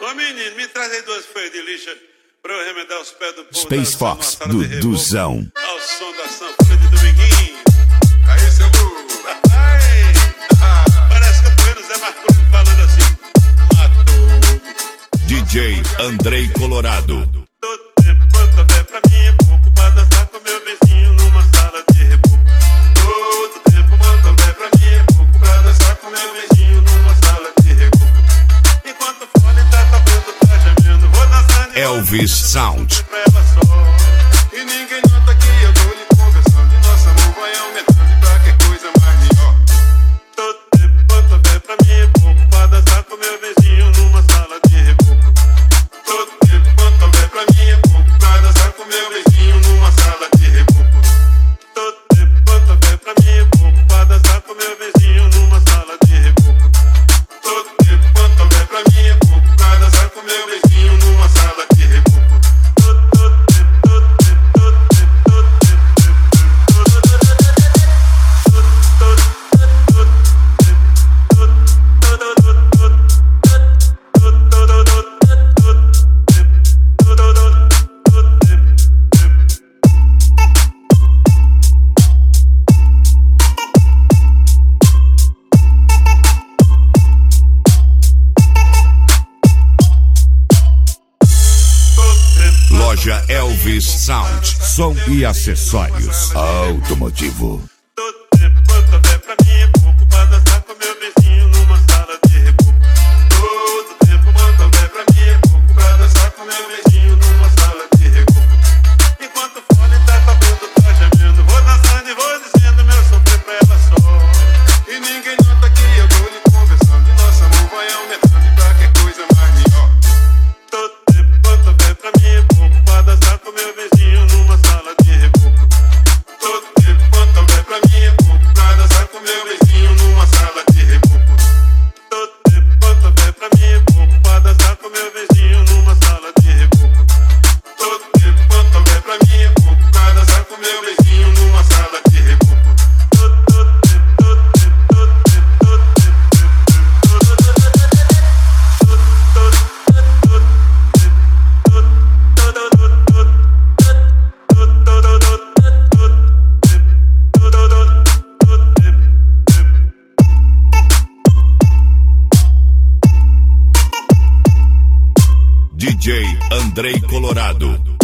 Ô menino, me traz aí 2 folhas de lixa pra eu remendar os pés do povo. Space Fox, Duduzão. Ao som da sanfona de Dominguinho. Aí, seu burro. Parece que eu tô vendo o Zé Marconi falando assim. Matou. DJ Andrei Colorado. Todo tempo quanto houver pra mim é pouco pra dançar com meu vizinho numa sala de reboco. Todo tempo quanto houver pra mim é pouco pra dançar com meu vizinho numa sala de reboco. Enquanto o fone tá tocando, tá gemendo, vou dançando. Elvis Sound. Pra ela só. E ninguém nota que eu tô lhe conversando. E nosso amor vai aumentando e pra que coisa mais melhor. Todo tempo quanto houver pra mim é pouco pra dançar com meu vizinho numa sala de reboco. Todo tempo quanto houver pra mim é pouco pra dançar com meu vizinho numa sala de reboco. Todo tempo quanto houver pra mim é pouco pra dançar com meu vizinho numa sala de reboco. Todo tempo quanto houver pra mim é pouco pra dançar com meu vizinho numa sala de reboco. Loja Elvis Sound. Som e acessórios automotivo. Todo tempo quanto houver pra mim é pouco pra dançar com meu vizinho numa sala de reboco. Todo tempo quanto houver pra mim é pouco pra dançar com meu vizinho numa sala de reboco. Enquanto o fone tá tocando, tá gemendo, vou dançando e vou dizendo meu sofrer pra ela só. E ninguém nota que eu tô lhe conversando. E nosso amor vai aumentando e pra que coisa mais melhor. Todo tempo quanto houver pra mim é pouco pra dançar com meu vizinho numa sala de reboco. Todo tempo quanto houver pra mim é pouco pra dançar com meu vizinho numa sala de reboco. Todo tempo quanto houver pra mim é pouco pra dançar com meu vizinho numa sala de reboco. Todo tempo quanto houver pra mim é pouco pra dançar com meu vizinho numa sala de reboco. DJ Andrei Colorado.